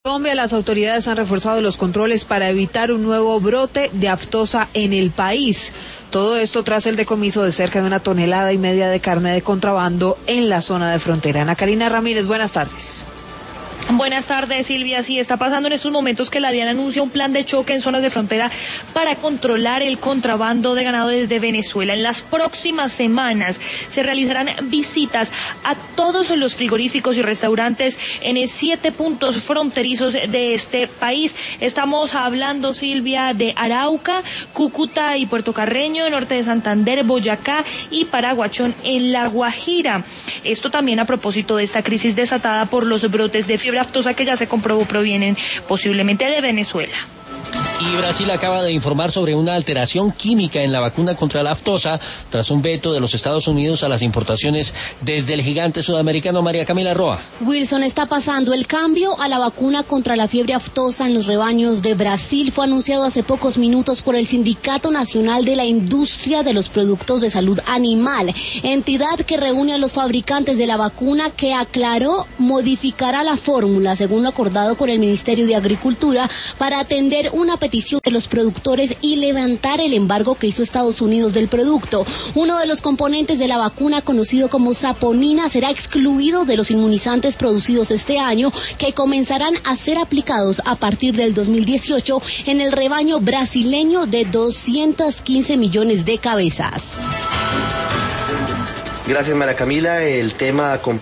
Colombia, las autoridades han reforzado los controles para evitar un nuevo brote de aftosa en el país. Todo esto tras el decomiso de cerca de 1,5 toneladas de carne de contrabando en la zona de frontera. Ana Karina Ramírez, buenas tardes. Buenas tardes, Silvia. Sí, está pasando en estos momentos que la DIAN anuncia un plan de choque en zonas de frontera para controlar el contrabando de ganado desde Venezuela. En las próximas semanas se realizarán visitas a todos los frigoríficos y restaurantes en 7 puntos fronterizos de este país. Estamos hablando, Silvia, de Arauca, Cúcuta y Puerto Carreño, norte de Santander, Boyacá y Paraguachón en La Guajira. Esto también a propósito de esta crisis desatada por los brotes de fiebre aftosa que ya se comprobó provienen posiblemente de Venezuela. Y Brasil acaba de informar sobre una alteración química en la vacuna contra la aftosa tras un veto de los Estados Unidos a las importaciones desde el gigante sudamericano. María Camila Roa. Wilson, está pasando. El cambio a la vacuna contra la fiebre aftosa en los rebaños de Brasil fue anunciado hace pocos minutos por el Sindicato Nacional de la Industria de los Productos de Salud Animal, entidad que reúne a los fabricantes de la vacuna, que aclaró modificará la fórmula según lo acordado con el Ministerio de Agricultura para atender una petición de los productores y levantar el embargo que hizo Estados Unidos del producto. Uno de los componentes de la vacuna, conocido como saponina, será excluido de los inmunizantes producidos este año, que comenzarán a ser aplicados a partir del 2018 en el rebaño brasileño de 215 millones de cabezas. Gracias, María Camila. El tema